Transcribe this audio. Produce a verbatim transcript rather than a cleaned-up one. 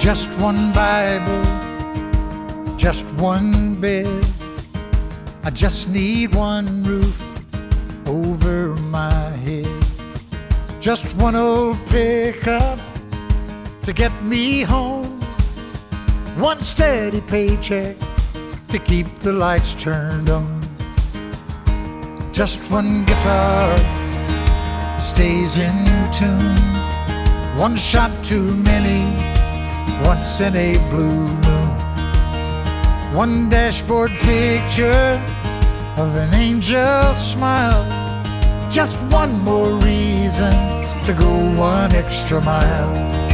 Just one Bible, just one bed. I just need one roof over my head. Just one old pickup to get me home. One steady paycheck to keep the lights turned on. Just one guitar stays in tune. One shot too many, once in a blue moon. One dashboard picture of an angel's smile. Just one more reason to go one extra mile.